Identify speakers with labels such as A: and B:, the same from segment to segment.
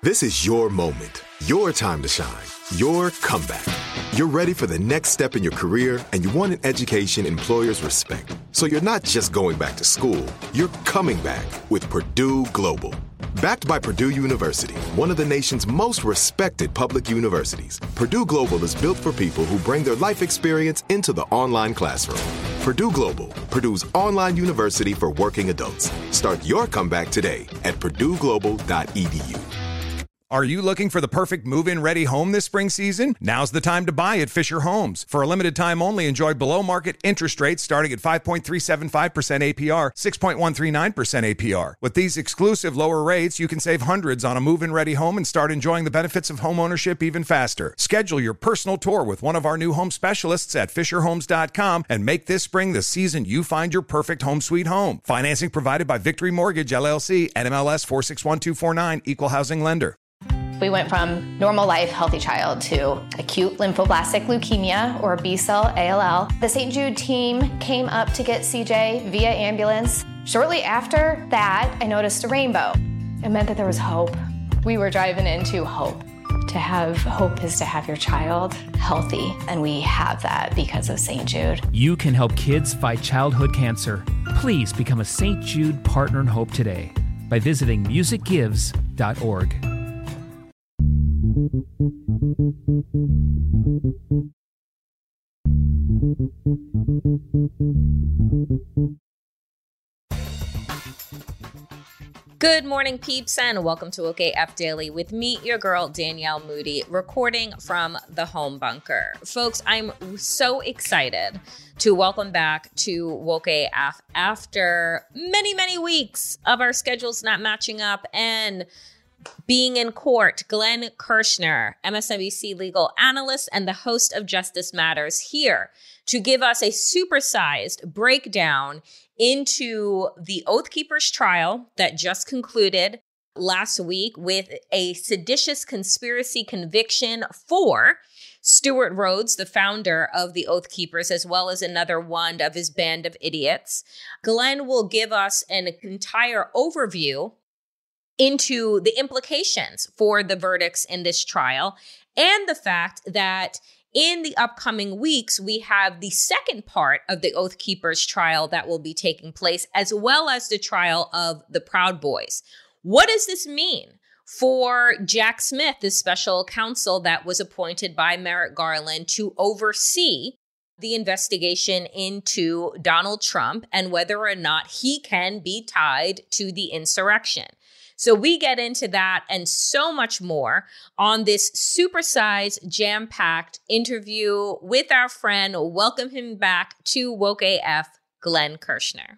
A: This is your moment, your time to shine, your comeback. You're ready for the next step in your career, and you want an education employers respect. So you're not just going back to school, you're coming back with Purdue Global. Backed by Purdue University, one of the nation's most respected public universities, Purdue Global is built for people who bring their life experience into the online classroom. Purdue Global, Purdue's online university for working adults. Start your comeback today at purdueglobal.edu.
B: Are you looking for the perfect move-in ready home this spring season? Now's the time to buy at Fisher Homes. For a limited time only, enjoy below-market interest rates starting at 5.375% APR, 6.139% APR. With these exclusive lower rates, you can save hundreds on a move-in ready home and start enjoying the benefits of homeownership even faster. Schedule your personal tour with one of our new home specialists at FisherHomes.com and make this spring the season you find your perfect home sweet home. Financing provided by Victory Mortgage, LLC, NMLS 461249, Equal Housing Lender.
C: We went from normal life, healthy child to acute lymphoblastic leukemia or B-cell ALL. The St. Jude team came up to get CJ via ambulance. Shortly after that, I noticed a rainbow. It meant that there was hope. We were driving into hope. To have hope is to have your child healthy, and we have that because of St. Jude.
D: You can help kids fight childhood cancer. Please become a St. Jude Partner in Hope today by visiting musicgives.org.
E: Good morning, peeps, and welcome to Woke AF Daily with me, your girl, Danielle Moody, recording from the home bunker. Folks, I'm so excited to welcome back to Woke AF after many, many weeks of our schedules not matching up and being in court. Glenn Kirschner, MSNBC legal analyst and the host of Justice Matters, here to give us a supersized breakdown into the Oath Keepers trial that just concluded last week with a seditious conspiracy conviction for Stewart Rhodes, the founder of the Oath Keepers, as well as another one of his band of idiots. Glenn will give us an entire overview into the implications for the verdicts in this trial and the fact that in the upcoming weeks, we have the second part of the Oath Keepers trial that will be taking place, as well as the trial of the Proud Boys. What does this mean for Jack Smith, the special counsel that was appointed by Merrick Garland to oversee the investigation into Donald Trump and whether or not he can be tied to the insurrection? So we get into that and so much more on this supersized, jam-packed interview with our friend. Welcome him back to Woke AF, Glenn Kirschner.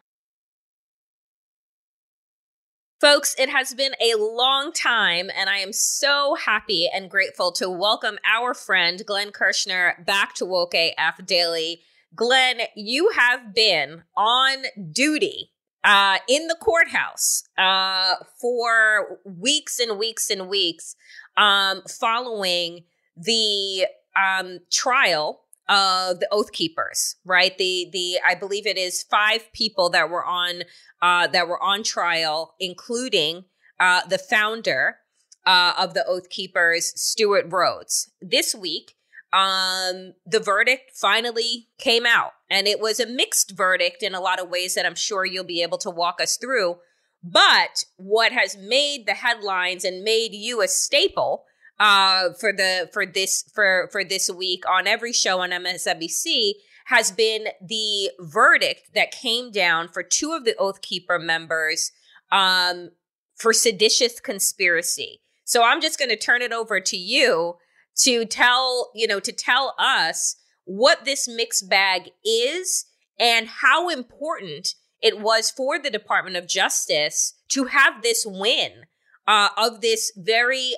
E: Folks, it has been a long time, and I am so happy and grateful to welcome our friend, Glenn Kirschner, back to Woke AF Daily. Glenn, you have been on duty in the courthouse for weeks and weeks and weeks following the trial of the Oath Keepers, right? The I believe it is 5 people that were on trial, including the founder of the Oath Keepers, Stewart Rhodes. This week, the verdict finally came out, and it was a mixed verdict in a lot of ways that I'm sure you'll be able to walk us through. But what has made the headlines and made you a staple for this week on every show on MSNBC has been the verdict that came down for 2 of the Oath Keeper members for seditious conspiracy. So I'm just going to turn it over to you to tell us what this mixed bag is and how important it was for the Department of Justice to have this win of this very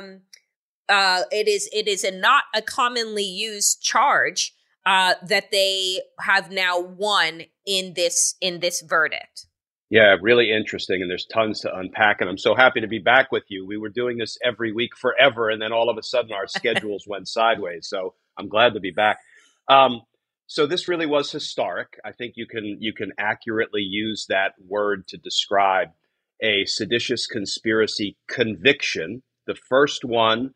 E: it is not a commonly used charge that they have now won in this verdict.
F: Yeah, really interesting. And there's tons to unpack. And I'm so happy to be back with you. We were doing this every week forever. And then all of a sudden our schedules went sideways. So I'm glad to be back. So this really was historic. I think you can accurately use that word to describe a seditious conspiracy conviction the first one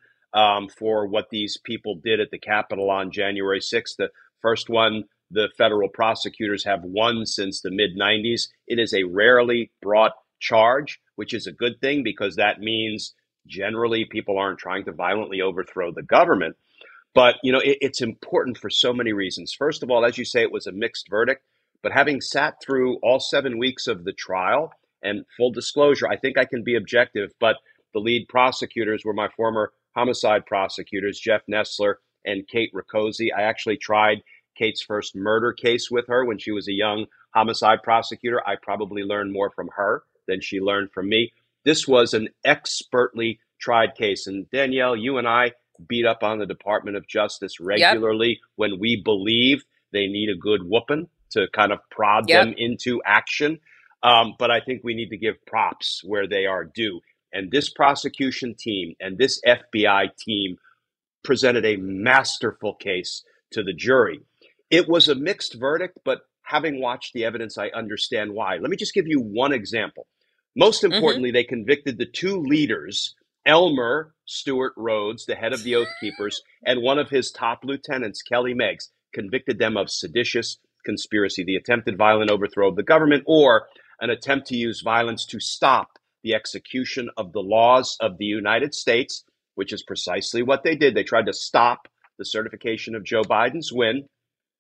F: for what these people did at the Capitol on January 6th. The first one the federal prosecutors have won since the mid-90s. It is a rarely brought charge, which is a good thing because that means generally people aren't trying to violently overthrow the government. But, it's important for so many reasons. First of all, as you say, it was a mixed verdict. But having sat through all 7 weeks of the trial, and full disclosure, I think I can be objective, but the lead prosecutors were my former homicide prosecutors, Jeff Nessler and Kate Riccozzi. I actually tried Kate's first murder case with her when she was a young homicide prosecutor. I probably learned more from her than she learned from me. This was an expertly tried case. And Danielle, you and I beat up on the Department of Justice regularly when we believe they need a good whooping to kind of prod them into action. But I think we need to give props where they are due. And this prosecution team and this FBI team presented a masterful case to the jury. It was a mixed verdict, but having watched the evidence, I understand why. Let me just give you one example. Most importantly, they convicted the two leaders, Elmer Stewart Rhodes, the head of the Oath Keepers, and one of his top lieutenants, Kelly Meggs, convicted them of seditious conspiracy, the attempted violent overthrow of the government, or an attempt to use violence to stop the execution of the laws of the United States, which is precisely what they did. They tried to stop the certification of Joe Biden's win.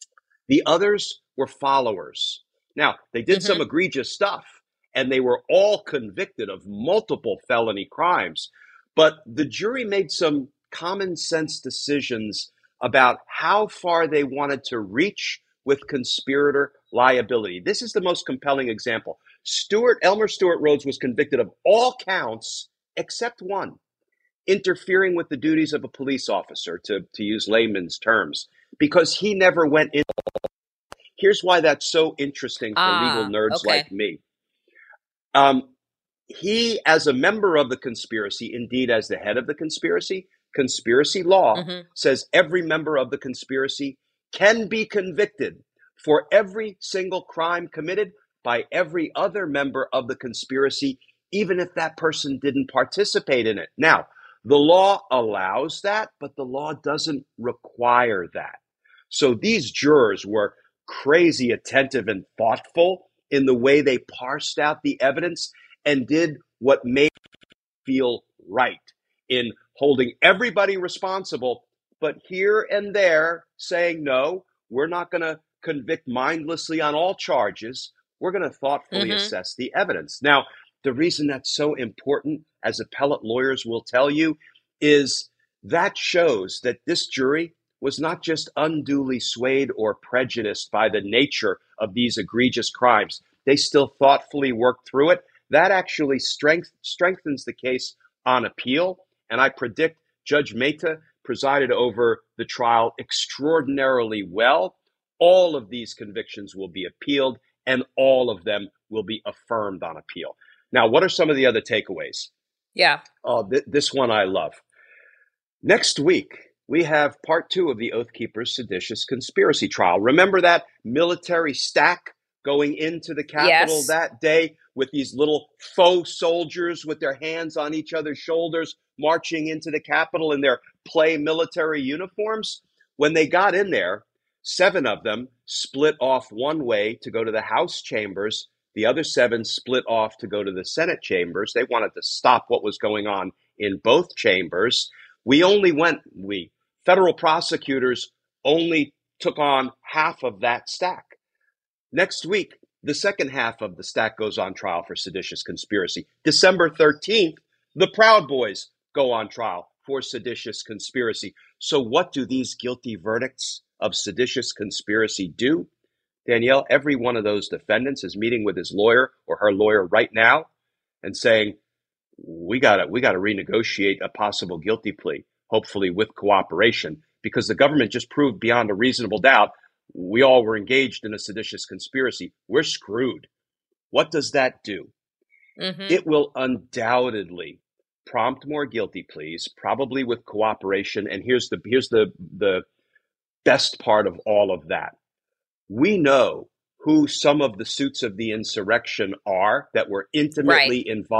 F: The others were followers. Now, they did some egregious stuff, and they were all convicted of multiple felony crimes. But the jury made some common sense decisions about how far they wanted to reach with conspirator liability. This is the most compelling example. Elmer Stewart Rhodes was convicted of all counts except one, interfering with the duties of a police officer, to use layman's terms, because he never went in. Here's why that's so interesting for legal nerds like me. He, as a member of the conspiracy, indeed as the head of the conspiracy law says every member of the conspiracy can be convicted for every single crime committed by every other member of the conspiracy, even if that person didn't participate in it. Now, the law allows that, but the law doesn't require that. So these jurors were crazy attentive and thoughtful in the way they parsed out the evidence and did what made them feel right in holding everybody responsible, but here and there saying, no, we're not going to convict mindlessly on all charges. We're going to thoughtfully assess the evidence. Now, the reason that's so important, as appellate lawyers will tell you, is that shows that this jury was not just unduly swayed or prejudiced by the nature of these egregious crimes. They still thoughtfully worked through it. That actually strengthens the case on appeal. And I predict Judge Mehta presided over the trial extraordinarily well. All of these convictions will be appealed, and all of them will be affirmed on appeal. Now, what are some of the other takeaways?
E: Yeah.
F: This one I love. Next week, we have part 2 of the Oath Keepers' seditious conspiracy trial. Remember that military stack going into the Capitol that day with these little faux soldiers with their hands on each other's shoulders marching into the Capitol in their play military uniforms? When they got in there, 7 of them split off one way to go to the House chambers. The other 7 split off to go to the Senate chambers. They wanted to stop what was going on in both chambers. Federal prosecutors only took on half of that stack. Next week, the second half of the stack goes on trial for seditious conspiracy. December 13th, the Proud Boys go on trial for seditious conspiracy. So what do these guilty verdicts of seditious conspiracy do? Danielle, every one of those defendants is meeting with his lawyer or her lawyer right now and saying, we got to renegotiate a possible guilty plea, hopefully with cooperation, because the government just proved beyond a reasonable doubt we all were engaged in a seditious conspiracy. We're screwed. What does that do? It will undoubtedly prompt more guilty pleas, probably with cooperation. And here's the best part of all of that. We know who some of the suits of the insurrection are that were intimately involved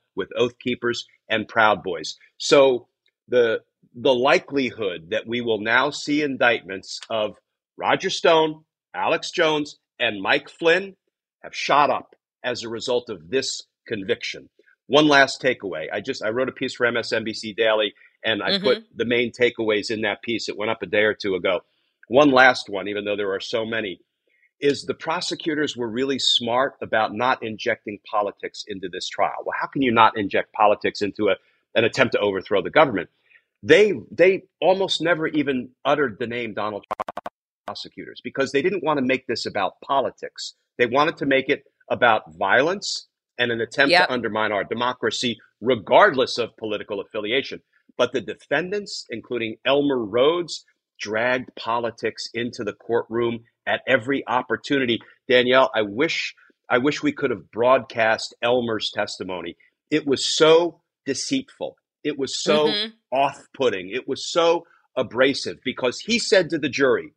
F: with Oath Keepers and Proud Boys. So the likelihood that we will now see indictments of Roger Stone, Alex Jones, and Mike Flynn have shot up as a result of this conviction. One last takeaway. I wrote a piece for MSNBC Daily, and I put the main takeaways in that piece. It went up a day or two ago. One last one, even though there are so many, is the prosecutors were really smart about not injecting politics into this trial. Well, how can you not inject politics into an attempt to overthrow the government? They almost never even uttered the name Donald Trump. Prosecutors, because they didn't want to make this about politics. They wanted to make it about violence and an attempt to undermine our democracy, regardless of political affiliation. But the defendants, including Elmer Rhodes, dragged politics into the courtroom at every opportunity. Danielle, I wish we could have broadcast Elmer's testimony. It was so deceitful. It was so off-putting. It was so abrasive, because he said to the jury,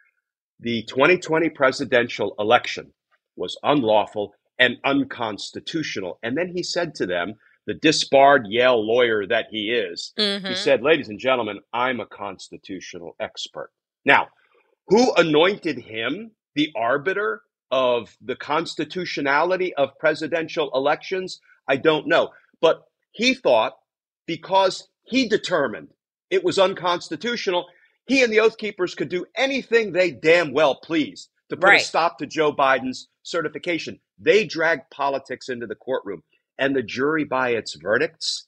F: the 2020 presidential election was unlawful and unconstitutional. And then he said to them, the disbarred Yale lawyer that he is, he said, ladies and gentlemen, I'm a constitutional expert. Now, who anointed him the arbiter of the constitutionality of presidential elections? I don't know. But he thought, because he determined it was unconstitutional, he and the Oath Keepers could do anything they damn well pleased to put a stop to Joe Biden's certification. They dragged politics into the courtroom. And the jury, by its verdicts,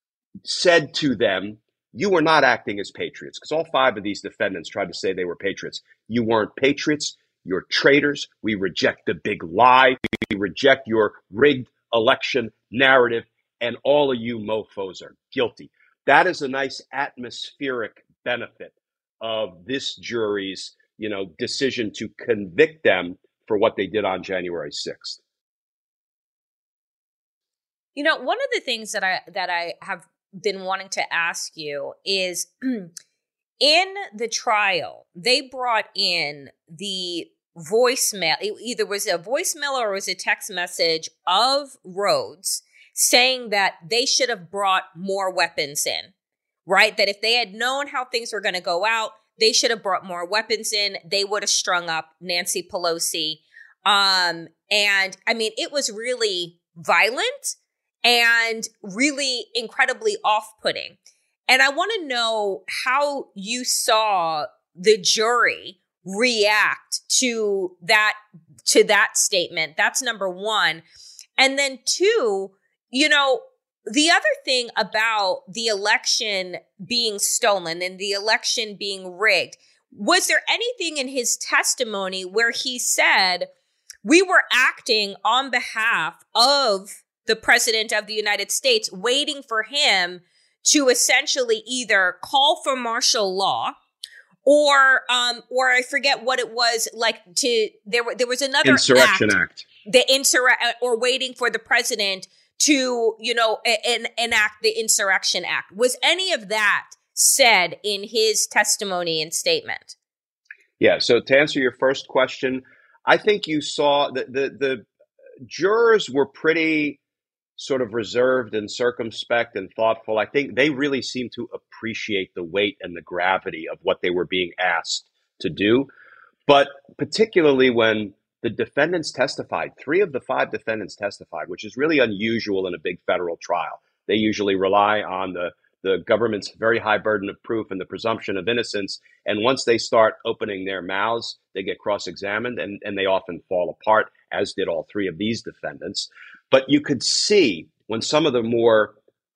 F: said to them, you were not acting as patriots. Because all 5 of these defendants tried to say they were patriots. You weren't patriots. You're traitors. We reject the big lie. We reject your rigged election narrative. And all of you mofos are guilty. That is a nice atmospheric benefit of this jury's, decision to convict them for what they did on January 6th.
E: One of the things that I have been wanting to ask you is in the trial, they brought in the voicemail. It either was a voicemail or it was a text message of Rhodes saying that they should have brought more weapons in. Right? That if they had known how things were going to go out, they should have brought more weapons in. They would have strung up Nancy Pelosi. And I mean, it was really violent and really incredibly off-putting. And I want to know how you saw the jury react to that statement. That's number one. And then 2, the other thing about the election being stolen and the election being rigged, was there anything in his testimony where he said, we were acting on behalf of the president of the United States, waiting for him to essentially either call for martial law or I forget what it was, there was another
F: Insurrection Act.
E: Or waiting for the president to, enact the Insurrection Act. Was any of that said in his testimony and statement?
F: Yeah. So to answer your first question, I think you saw that the jurors were pretty sort of reserved and circumspect and thoughtful. I think they really seemed to appreciate the weight and the gravity of what they were being asked to do. But particularly when the defendants testified, 3 of the 5 defendants testified, which is really unusual in a big federal trial. They usually rely on the government's very high burden of proof and the presumption of innocence. And once they start opening their mouths, they get cross-examined and they often fall apart, as did all 3 of these defendants. But you could see when some of the more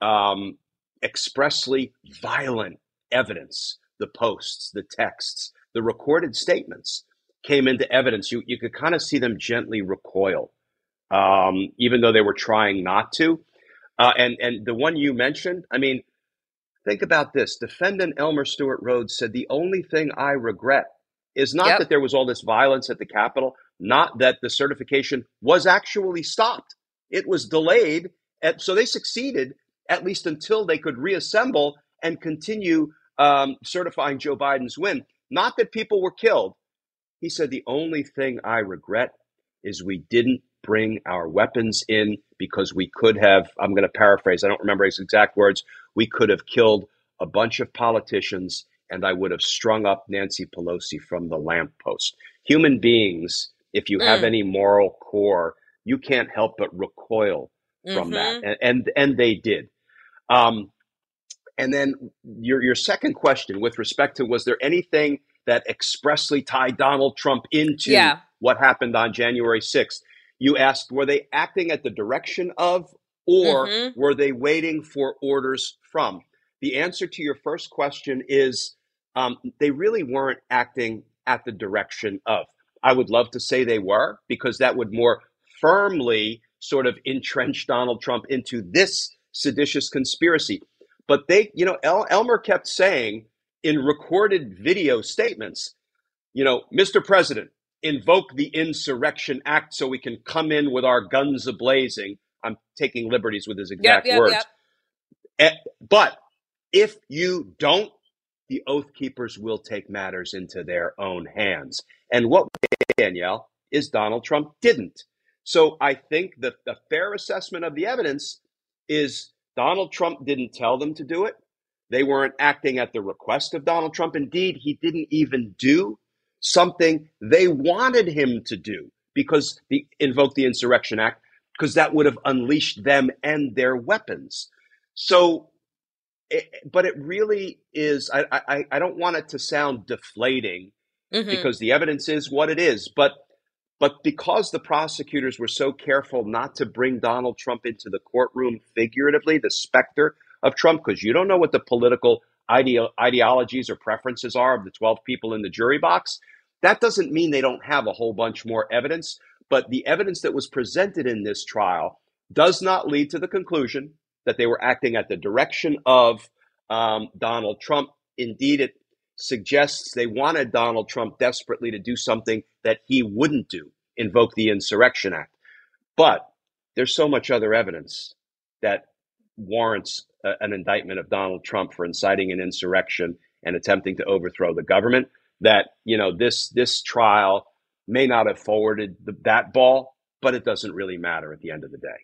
F: expressly violent evidence, the posts, the texts, the recorded statements, came into evidence, you could kind of see them gently recoil, even though they were trying not to. And the one you mentioned, I mean, think about this. Defendant Elmer Stewart Rhodes said, the only thing I regret is not that there was all this violence at the Capitol, not that the certification was actually stopped. It was delayed. So they succeeded, at least until they could reassemble and continue certifying Joe Biden's win. Not that people were killed. He said, the only thing I regret is we didn't bring our weapons in because we could have, I'm going to paraphrase, I don't remember his exact words, we could have killed a bunch of politicians and I would have strung up Nancy Pelosi from the lamppost. Human beings, if you have any moral core, you can't help but recoil from that. And they did. And then your second question with respect to, was there anything that expressly tied Donald Trump into what happened on January 6th? You asked, were they acting at the direction of, or were they waiting for orders from? The answer to your first question is they really weren't acting at the direction of. I would love to say they were, because that would more firmly sort of entrench Donald Trump into this seditious conspiracy. But they, Elmer kept saying in recorded video statements, Mr. President, invoke the Insurrection Act so we can come in with our guns a-blazing. I'm taking liberties with his exact words. But if you don't, the Oath Keepers will take matters into their own hands. And what, Danielle, is Donald Trump didn't. So I think that the fair assessment of the evidence is Donald Trump didn't tell them to do it. They weren't acting at the request of Donald Trump. Indeed, he didn't even do something they wanted him to do, because invoke the Insurrection Act, because that would have unleashed them and their weapons. So, but it really is, I don't want it to sound deflating, because the evidence is what it is. But because the prosecutors were so careful not to bring Donald Trump into the courtroom figuratively, the specter of Trump, because you don't know what the political ideologies or preferences are of the 12 people in the jury box, that doesn't mean they don't have a whole bunch more evidence. But the evidence that was presented in this trial does not lead to the conclusion that they were acting at the direction of Donald Trump. Indeed, it suggests they wanted Donald Trump desperately to do something that he wouldn't do, invoke the Insurrection Act. But there's so much other evidence that warrants an indictment of Donald Trump for inciting an insurrection and attempting to overthrow the government that, this trial may not have forwarded that ball, but it doesn't really matter at the end of the day.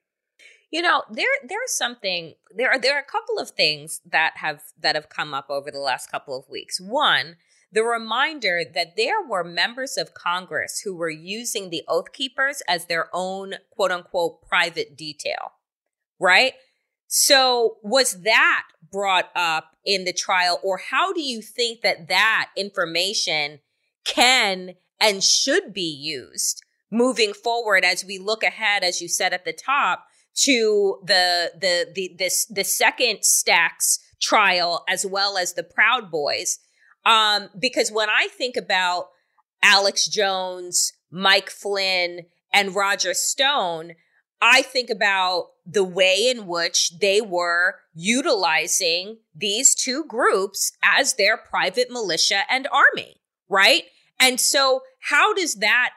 E: There are a couple of things that have come up over the last couple of weeks. One, the reminder that there were members of Congress who were using the Oath Keepers as their own quote unquote private detail, right? So was that brought up in the trial, or how do you think that information can and should be used moving forward as we look ahead, as you said at the top, to the second Stacks trial, as well as the Proud Boys? Because when I think about Alex Jones, Mike Flynn, and Roger Stone, I think about the way in which they were utilizing these two groups as their private militia and army, right? And so how does that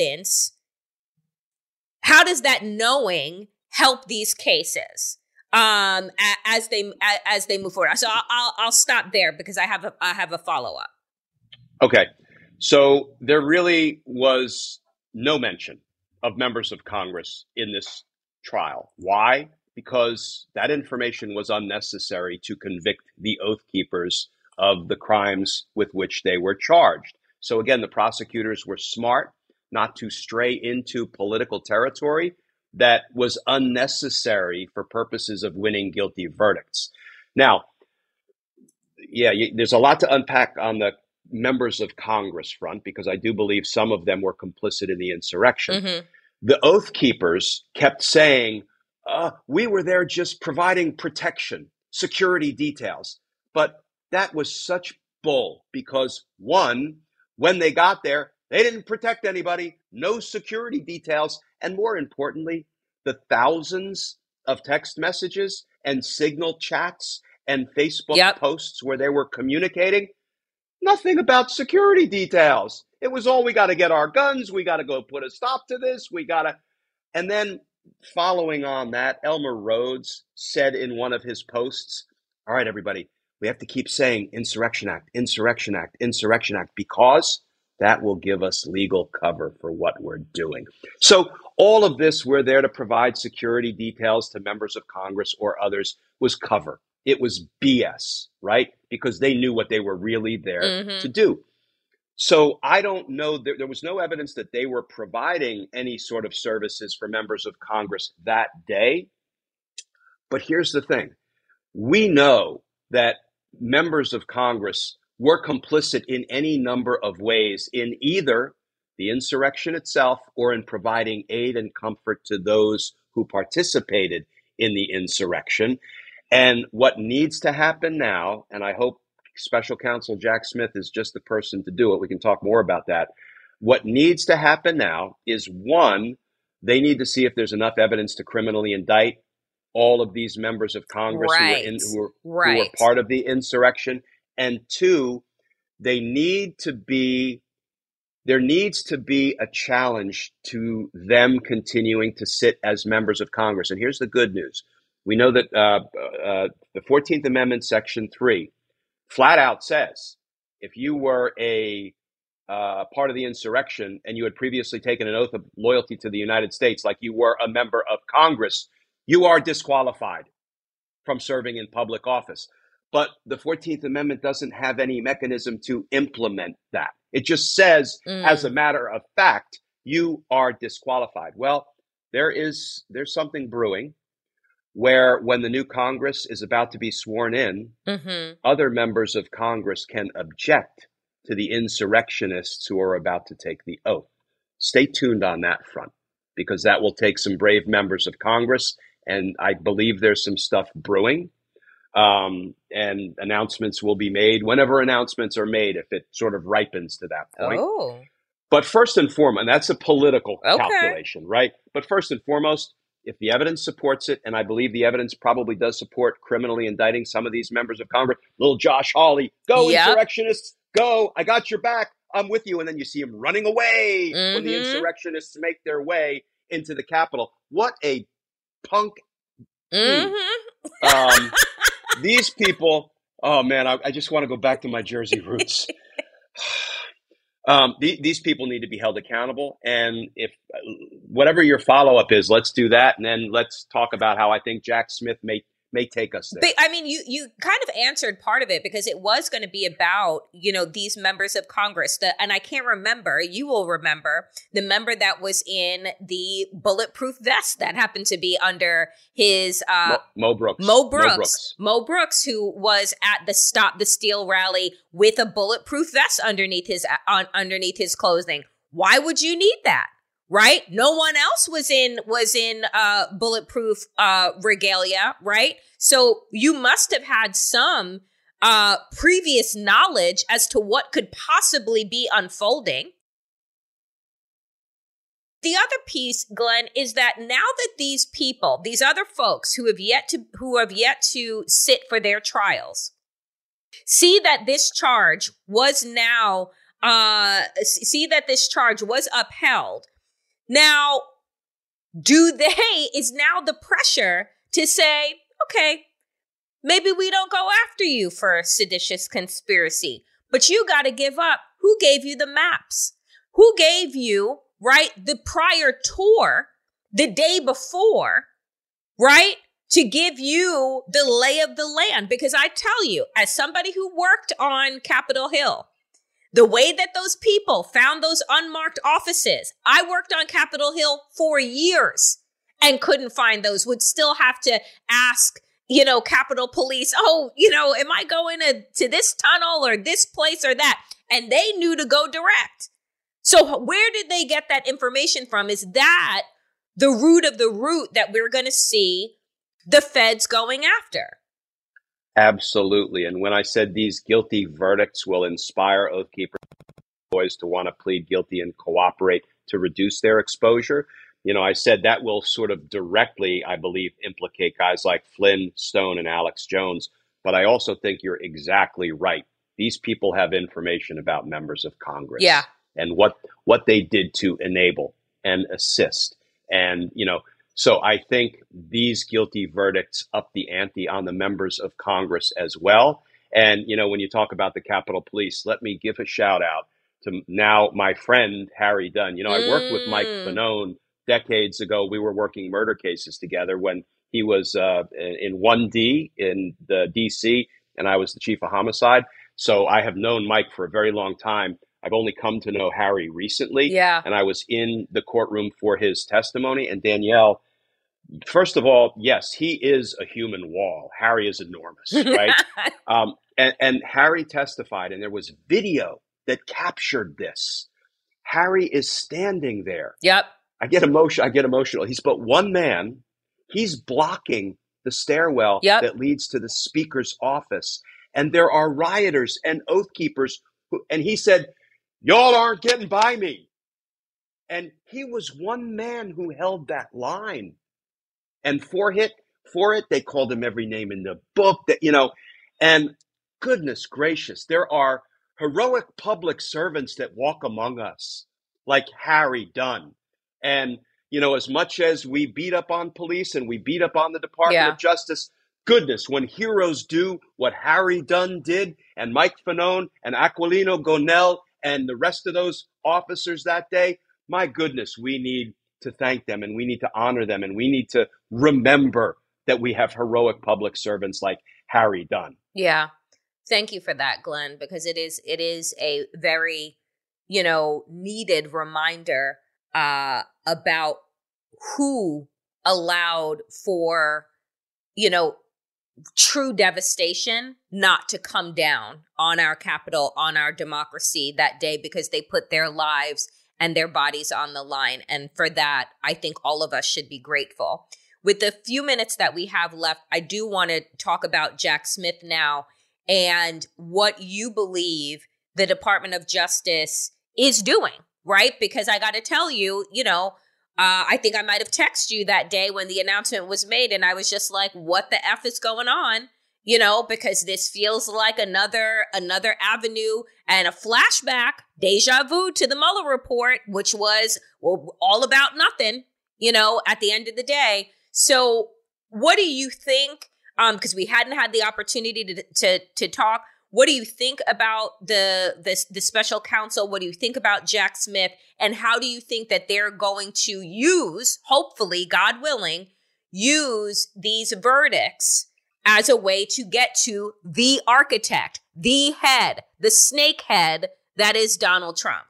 E: knowing help these cases as they move forward? So I'll stop there because I have a follow-up.
F: Okay. So there really was no mention of members of Congress in this trial. Why? Because that information was unnecessary to convict the Oath Keepers of the crimes with which they were charged. So again, the prosecutors were smart not to stray into political territory that was unnecessary for purposes of winning guilty verdicts. Now, there's a lot to unpack on the members of Congress front, because I do believe some of them were complicit in the insurrection. The Oath Keepers kept saying, we were there just providing protection, security details. But that was such bull, because one, when they got there, they didn't protect anybody, no security details. And more importantly, the thousands of text messages and Signal chats and Facebook posts where they were communicating, nothing about security details. It was all, we got to get our guns. We got to go put a stop to this. And then following on that, Elmer Rhodes said in one of his posts, all right, everybody, we have to keep saying Insurrection Act, Insurrection Act, Insurrection Act, because that will give us legal cover for what we're doing. So All of this, we're there to provide security details to members of Congress or others, was cover. It was BS, right? Because they knew what they were really there to do. So I don't know, there was no evidence that they were providing any sort of services for members of Congress that day. But here's the thing. We know that members of Congress were complicit in any number of ways in either the insurrection itself or in providing aid and comfort to those who participated in the insurrection. And what needs to happen now, and I hope Special Counsel Jack Smith is just the person to do it. We can talk more about that. What needs to happen now is, one, they need to see if there's enough evidence to criminally indict all of these members of Congress who were part of the insurrection. And two, there needs to be a challenge to them continuing to sit as members of Congress. And here's the good news. We know that the 14th Amendment, Section 3, flat out says, if you were a part of the insurrection and you had previously taken an oath of loyalty to the United States, like you were a member of Congress, you are disqualified from serving in public office. But the 14th Amendment doesn't have any mechanism to implement that. It just says, as a matter of fact, you are disqualified. Well, there's something brewing where when the new Congress is about to be sworn in, other members of Congress can object to the insurrectionists who are about to take the oath. Stay tuned on that front, because that will take some brave members of Congress. And I believe there's some stuff brewing. And announcements will be made whenever announcements are made, if it sort of ripens to that point.
E: Oh.
F: But first and foremost, and that's a political calculation, right? But first and foremost, if the evidence supports it, and I believe the evidence probably does support criminally indicting some of these members of Congress, little Josh Hawley, go insurrectionists, go, I got your back, I'm with you. And then you see him running away when the insurrectionists make their way into the Capitol. What a punk. These people, oh man, I just want to go back to my Jersey roots. These people need to be held accountable. And if whatever your follow-up is, let's do that. And then let's talk about how I think Jack Smith may take us there.
E: But, I mean, you kind of answered part of it, because it was going to be about, these members of Congress. And I can't remember, you will remember, the member that was in the bulletproof vest that happened to be under his
F: Mo Brooks.
E: Mo Brooks, who was at the Stop the Steal rally with a bulletproof vest underneath his clothing. Why would you need that? Right? No one else was in bulletproof regalia, right? So you must have had some previous knowledge as to what could possibly be unfolding. The other piece, Glenn, is that now that these people, these other folks who have yet to sit for their trials, see that this charge was upheld. Now, is now the pressure to say, okay, maybe we don't go after you for a seditious conspiracy, but you got to give up. Who gave you the maps? Who gave you, right, the prior tour the day before, right, to give you the lay of the land? Because I tell you, as somebody who worked on Capitol Hill, the way that those people found those unmarked offices, I worked on Capitol Hill for years and couldn't find those, would still have to ask, Capitol Police, am I going to this tunnel or this place or that? And they knew to go direct. So where did they get that information from? Is that the root of the root that we're going to see the feds going after?
F: Absolutely. And when I said these guilty verdicts will inspire Oath Keepers boys to want to plead guilty and cooperate to reduce their exposure, I said that will sort of directly, I believe, implicate guys like Flynn, Stone, and Alex Jones. But I also think you're exactly right. These people have information about members of Congress.
E: Yeah.
F: And what they did to enable and assist. And, so I think these guilty verdicts up the ante on the members of Congress as well. And, when you talk about the Capitol Police, let me give a shout out to now my friend, Harry Dunn. I worked with Mike Fanone decades ago, we were working murder cases together when he was in 1D in the DC, and I was the chief of homicide. So I have known Mike for a very long time. I've only come to know Harry recently.
E: Yeah.
F: And I was in the courtroom for his testimony. And Danielle, first of all, yes, he is a human wall. Harry is enormous, right? And Harry testified, and there was video that captured this. Harry is standing there.
E: Yep.
F: I get emotional. He's but one man. He's blocking the stairwell that leads to the speaker's office. And there are rioters and oath keepers and he said, "Y'all aren't getting by me." And he was one man who held that line. And for it, they called him every name in the book and goodness gracious, there are heroic public servants that walk among us like Harry Dunn. And, as much as we beat up on police and we beat up on the Department of Justice, goodness, when heroes do what Harry Dunn did and Mike Fanone and Aquilino Gonell and the rest of those officers that day, my goodness, we need to thank them and we need to honor them and we need to remember that we have heroic public servants like Harry Dunn.
E: Yeah. Thank you for that, Glenn, because it is a very, needed reminder about who allowed for, true devastation not to come down on our Capitol, on our democracy that day, because they put their lives and their bodies on the line. And for that, I think all of us should be grateful. With the few minutes that we have left, I do want to talk about Jack Smith now and what you believe the Department of Justice is doing, right? Because I got to tell you, I think I might have texted you that day when the announcement was made, and I was just like, what the F is going on? Because this feels like another avenue and a flashback, deja vu to the Mueller report, which was all about nothing, at the end of the day. So what do you think? Because we hadn't had the opportunity to talk. What do you think about the special counsel? What do you think about Jack Smith? And how do you think that they're going to use, hopefully, God willing, use these verdicts as a way to get to the architect, the head, the snakehead that is Donald Trump?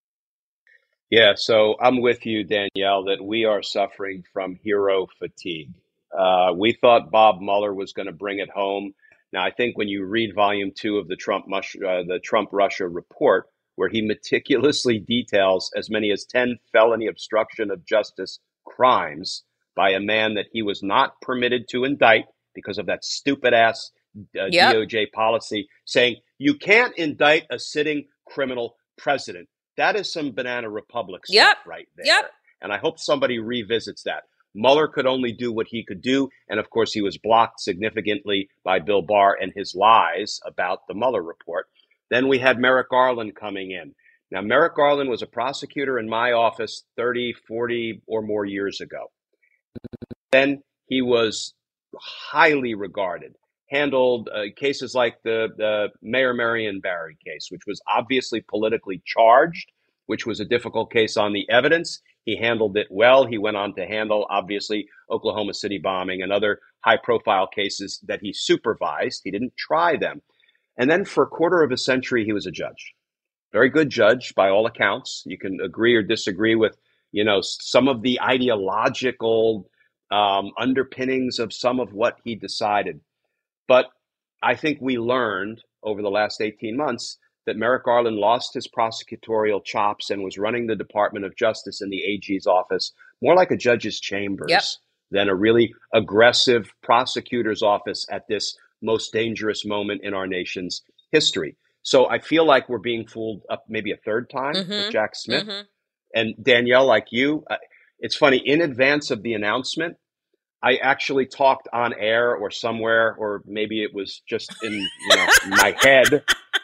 F: Yeah, so I'm with you, Danielle, that we are suffering from hero fatigue. We thought Bob Mueller was going to bring it home. Now, I think when you read Volume 2 of the Trump-Russia report, where he meticulously details as many as 10 felony obstruction of justice crimes by a man that he was not permitted to indict because of that stupid-ass DOJ policy, saying you can't indict a sitting criminal president. That is some Banana Republic stuff right there. And I hope somebody revisits that. Mueller could only do what he could do. And of course, he was blocked significantly by Bill Barr and his lies about the Mueller report. Then we had Merrick Garland coming in. Now, Merrick Garland was a prosecutor in my office 30, 40 or more years ago. Then he was highly regarded, handled cases like the Mayor Marion Barry case, which was obviously politically charged, which was a difficult case on the evidence. He handled it well. He went on to handle, obviously, Oklahoma City bombing and other high-profile cases that he supervised. He didn't try them. And then for a quarter of a century, he was a judge. Very good judge, by all accounts. You can agree or disagree with, some of the ideological underpinnings of some of what he decided. But I think we learned over the last 18 months that Merrick Garland lost his prosecutorial chops and was running the Department of Justice in the AG's office more like a judge's chambers than a really aggressive prosecutor's office at this most dangerous moment in our nation's history. So I feel like we're being fooled up maybe a third time with Jack Smith. And Danielle, like you, it's funny, in advance of the announcement, I actually talked on air or somewhere, or maybe it was just in my head.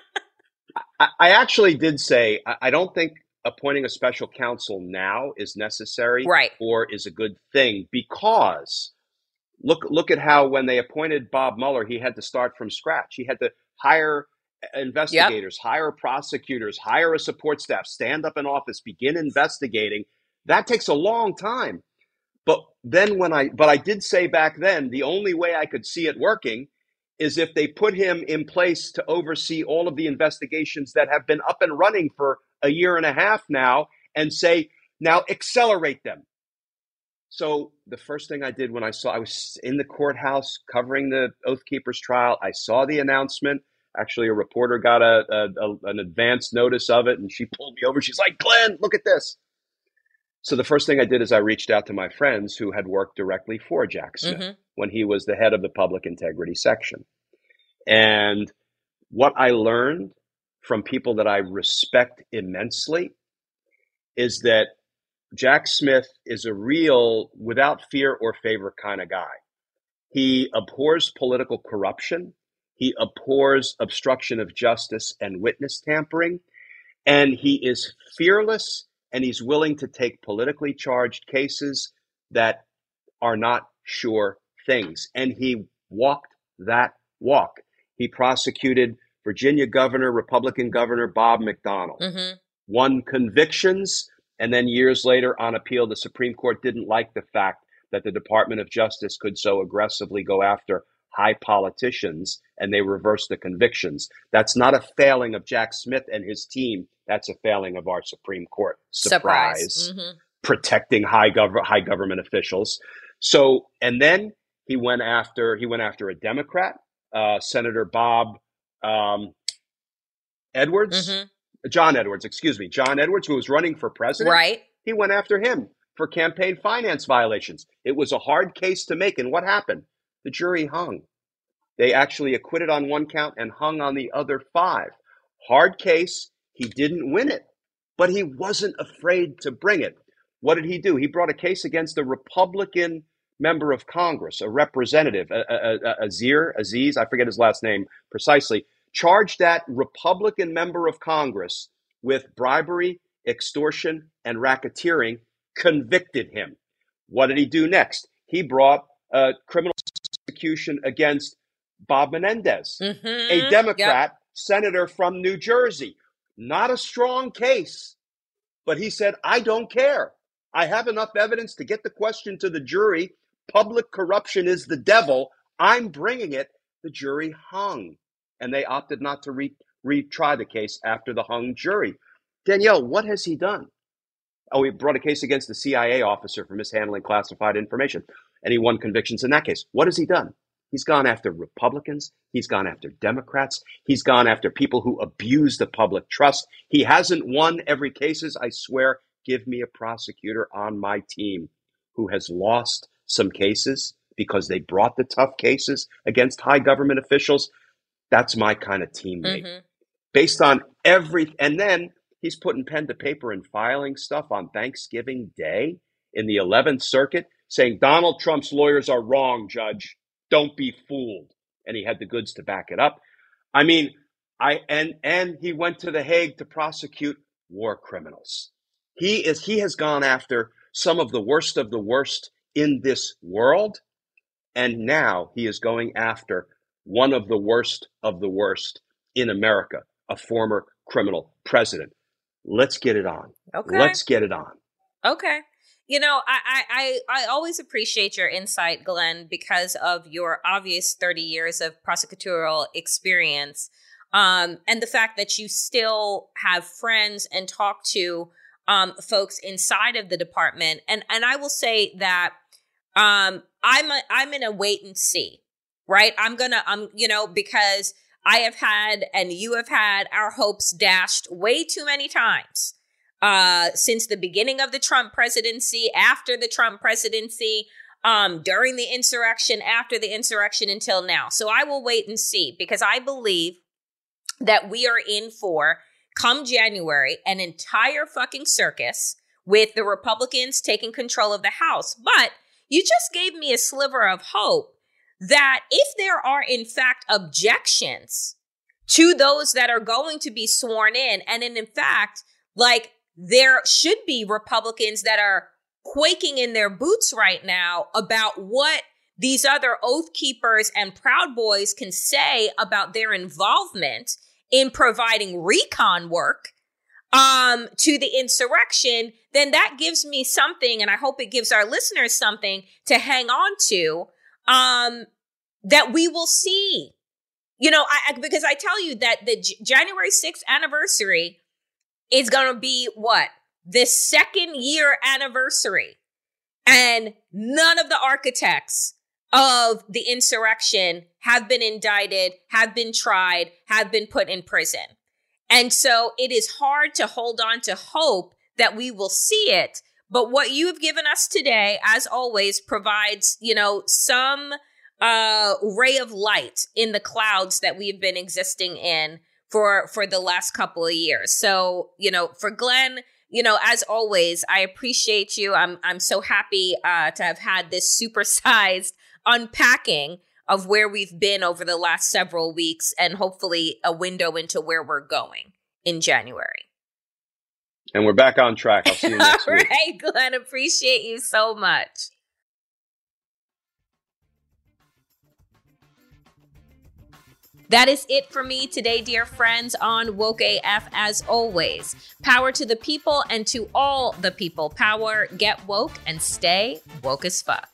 F: I actually did say, I don't think appointing a special counsel now is necessary or is a good thing, because look at how when they appointed Bob Mueller, he had to start from scratch. He had to hire investigators, hire prosecutors, hire a support staff, stand up in office, begin investigating. That takes a long time. But then but I did say back then, the only way I could see it working is if they put him in place to oversee all of the investigations that have been up and running for a year and a half now, and say, now accelerate them. So the first thing I did when I was in the courthouse covering the Oath Keepers trial, I saw the announcement. Actually, a reporter got an advance notice of it, and she pulled me over. She's like, Glenn, look at this. So the first thing I did is I reached out to my friends who had worked directly for Jack Smith when he was the head of the public integrity section. And what I learned from people that I respect immensely is that Jack Smith is a real, without fear or favor kind of guy. He abhors political corruption. He abhors obstruction of justice and witness tampering. And he is fearless, and he's willing to take politically charged cases that are not sure things. And he walked that walk. He prosecuted Virginia Governor, Republican Governor Bob McDonnell, won convictions, and then years later on appeal, the Supreme Court didn't like the fact that the Department of Justice could so aggressively go after high politicians, and they reversed the convictions. That's not a failing of Jack Smith and his team. That's a failing of our Supreme Court. Surprise. Protecting high government officials. So, and then he went after a Democrat, Senator Bob Edwards. John Edwards, who was running for president.
E: Right.
F: He went after him for campaign finance violations. It was a hard case to make. And what happened? The jury hung. They actually acquitted on one count and hung on the other 5. Hard case. He didn't win it, but he wasn't afraid to bring it. What did he do? He brought a case against a Republican member of Congress, a representative, Aziz, I forget his last name precisely, charged that Republican member of Congress with bribery, extortion, and racketeering, convicted him. What did he do next? He brought a criminal prosecution against Bob Menendez, a Democrat senator from New Jersey. Not a strong case, but he said, I don't care. I have enough evidence to get the question to the jury. Public corruption is the devil. I'm bringing it. The jury hung, and they opted not to retry the case after the hung jury. Danielle, what has he done? Oh, he brought a case against the CIA officer for mishandling classified information, and he won convictions in that case. What has he done? He's gone after Republicans. He's gone after Democrats. He's gone after people who abuse the public trust. He hasn't won every case. I swear, give me a prosecutor on my team who has lost some cases because they brought the tough cases against high government officials. That's my kind of teammate. Based on and then he's putting pen to paper and filing stuff on Thanksgiving Day in the 11th Circuit saying Donald Trump's lawyers are wrong, Judge. Don't be fooled. And he had the goods to back it up. I mean, and he went to The Hague to prosecute war criminals. He has gone after some of the worst in this world. And now he is going after one of the worst in America, a former criminal president. Let's get it on.
E: Okay.
F: Let's get it on.
E: Okay. You know, I always appreciate your insight, Glenn, because of your obvious 30 years of prosecutorial experience, and the fact that you still have friends and talk to folks inside of the department. And I will say that I'm in a wait and see, right? Because I have had and you have had our hopes dashed way too many times. Since the beginning of the Trump presidency, after the Trump presidency, during the insurrection, after the insurrection, until now. So I will wait and see, because I believe that we are in for, come January, an entire fucking circus with the Republicans taking control of the House. But you just gave me a sliver of hope that if there are, in fact, objections to those that are going to be sworn in, and in fact, like, there should be Republicans that are quaking in their boots right now about what these other Oath Keepers and Proud Boys can say about their involvement in providing recon work. to the insurrection, then that gives me something, and I hope it gives our listeners something to hang on to, that we will see. You know, because I tell you that the January 6th anniversary is going to be what? The second year anniversary. And none of the architects of the insurrection have been indicted, have been tried, have been put in prison. And so it is hard to hold on to hope that we will see it. But what you have given us today, as always, provides, you know, some ray of light in the clouds that we've been existing in for the last couple of years. So, you know, for Glenn, you know, as always, I appreciate you. I'm so happy to have had this supersized unpacking of where we've been over the last several weeks, and hopefully a window into where we're going in January.
F: And we're back on track. I'll see you next week.
E: All right, Glenn, appreciate you so much. That is it for me today, dear friends, on Woke AF. As always, power to the people and to all the people. Power, get woke, and stay woke as fuck.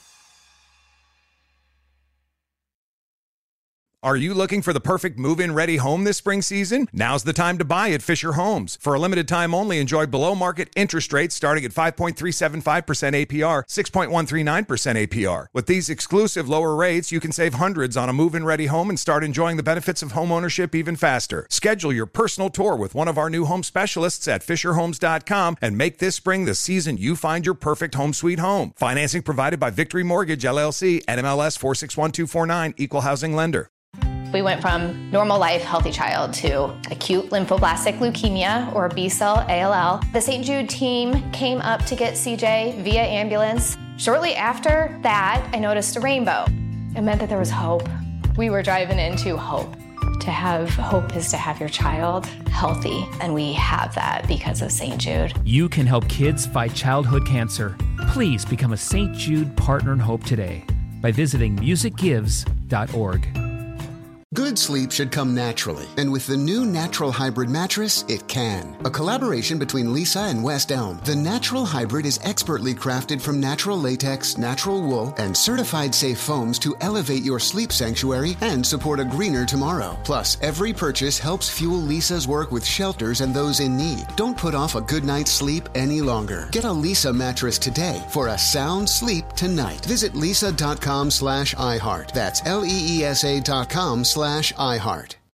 B: Are you looking for the perfect move-in ready home this spring season? Now's the time to buy at Fisher Homes. For a limited time only, enjoy below-market interest rates starting at 5.375% APR, 6.139% APR. With these exclusive lower rates, you can save hundreds on a move-in ready home and start enjoying the benefits of home ownership even faster. Schedule your personal tour with one of our new home specialists at FisherHomes.com and make this spring the season you find your perfect home sweet home. Financing provided by Victory Mortgage, LLC, NMLS 461249, Equal Housing Lender.
C: We went from normal life, healthy child to acute lymphoblastic leukemia, or B-cell ALL. The St. Jude team came up to get CJ via ambulance. Shortly after that, I noticed a rainbow. It meant that there was hope. We were driving into hope. To have hope is to have your child healthy, and we have that because of St. Jude.
D: You can help kids fight childhood cancer. Please become a St. Jude Partner in Hope today by visiting musicgives.org.
G: Good sleep should come naturally, and with the new Natural Hybrid mattress, it can. A collaboration between Lisa and West Elm, the Natural Hybrid is expertly crafted from natural latex, natural wool, and certified safe foams to elevate your sleep sanctuary and support a greener tomorrow. Plus, every purchase helps fuel Lisa's work with shelters and those in need. Don't put off a good night's sleep any longer. Get a Lisa mattress today for a sound sleep tonight. Visit lisa.com/iHeart. That's LEESA.com/iHeart.